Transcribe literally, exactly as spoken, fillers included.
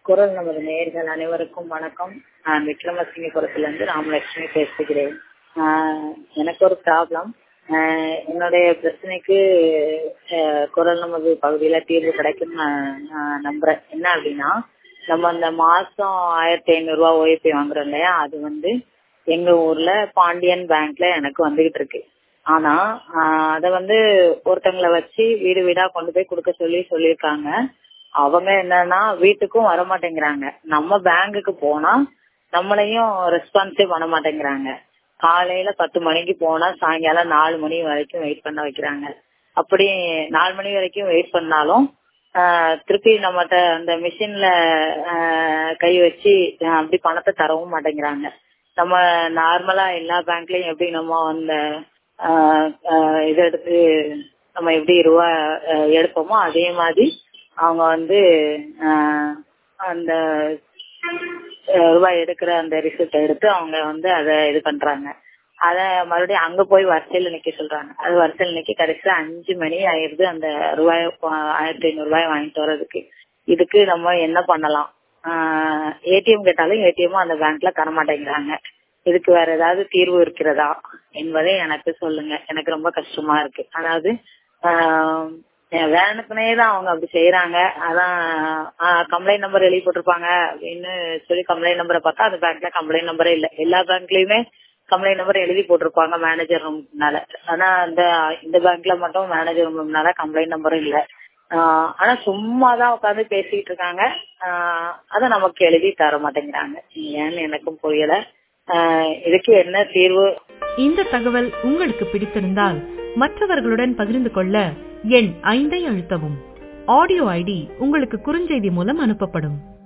குரல் நமது நேயர்கள் அனைவருக்கும் வணக்கம். நான் விக்ரமசிங்கபுரத்திலிருந்து ராமலட்சுமி பேசுகிறேன். ஆஹ் எனக்கு ஒரு ப்ராப்ளம். என்னுடைய பிரச்சனைக்கு ஆஹ் குரல் நமது பகுதியில தீர்வு கிடைக்கும் நான் நம்புறேன். என்ன அப்படின்னா, நம்ம அந்த மாசம் ஆயிரத்தி ஐநூறு ரூபாய் ஓய்பி வாங்குறோம் இல்லையா, அது வந்து எங்க ஊர்ல பாண்டியன் பேங்க்ல எனக்கு வந்துகிட்டு இருக்கு. ஆனா ஆஹ் அத வந்து ஒருத்தங்களை வச்சு வீடு வீடா கொண்டு போய் கொடுக்க சொல்லி சொல்லியிருக்காங்க. அவங்க என்னன்னா வீட்டுக்கும் வர மாட்டேங்கிறாங்க. நம்ம பேங்குக்கு போனா நம்மளையும் ரெஸ்பான்ஸே பண்ண மாட்டேங்கிறாங்க. காலையில பத்து மணிக்கு போனா சாயங்காலம் நாலு மணி வரைக்கும் வெயிட் பண்ண வைக்கிறாங்க. அப்படி நாலு மணி வரைக்கும் வெயிட் பண்ணாலும் ஆஹ் திருப்பி நம்மகிட்ட அந்த மிஷின்ல கை வச்சு அப்படி பணத்தை தரவும் மாட்டேங்கிறாங்க. நம்ம நார்மலா எல்லா பேங்க்லயும் எப்படி நம்ம அந்த இதை எடுத்து நம்ம எப்படி ரூபா எடுப்போமோ அதே மாதிரி அவங்க வந்து அந்த ரூபாய் எடுக்கிற அந்த ரிசிப்ட் எடுத்து அவங்க வந்து அதை இது பண்றாங்க. அத மறுபடியும் அங்க போய் வரிசையில நிக்க சொல்றாங்க. அது வரிசையில நிக்க கடைசியா அஞ்சு மணி ஆயிடுது அந்த ரூபாய் ஆயிரத்தி ஐநூறு ரூபாய் வாங்கிட்டு வர்றதுக்கு. இதுக்கு நம்ம என்ன பண்ணலாம்? ஆஹ் ஏடிஎம் கேட்டாலும் ஏடிஎம் அந்த பேங்க்ல தர மாட்டேங்கிறாங்க. இதுக்கு வேற ஏதாவது தீர்வு இருக்கிறதா என்பதை எனக்கு சொல்லுங்க. எனக்கு ரொம்ப கஷ்டமா இருக்கு. அதாவது ஆஹ் வேணுக்குனே தான் அவங்க அப்படி செய்யறாங்க. அதான் கம்ப்ளைண்ட் நம்பர் எழுதி போட்டிருப்பாங்க அப்படின்னு சொல்லி கம்ப்ளைண்ட் நம்பரை பார்த்தா அந்த பேங்க்ல கம்ப்ளைண்ட் நம்பரே இல்லை. எல்லா பேங்க்லயுமே கம்ப்ளைண்ட் நம்பர் எழுதி போட்டிருப்பாங்க மேனேஜர் ரூம்னால. ஆனா இந்த இந்த பேங்க்ல மட்டும் மேனேஜர் ரூம்னால கம்ப்ளைண்ட் நம்பரும் இல்லை. ஆஹ் ஆனா சும்மாதான் உட்காந்து பேசிட்டு இருக்காங்க. ஆஹ் அத நமக்கு எழுதி தர மாட்டேங்கிறாங்க. ஏன்னு எனக்கும் புரியல. ஆஹ் இதுக்கு என்ன தீர்வு? இந்த தகவல் உங்களுக்கு பிடித்திருந்தால் மற்றவர்களுடன் பகிர்ந்து கொள்ள எண் ஐந்தை அழுத்தவும். ஆடியோ ஐடி உங்களுக்கு குறுஞ்செய்தி மூலம் அனுப்பப்படும்.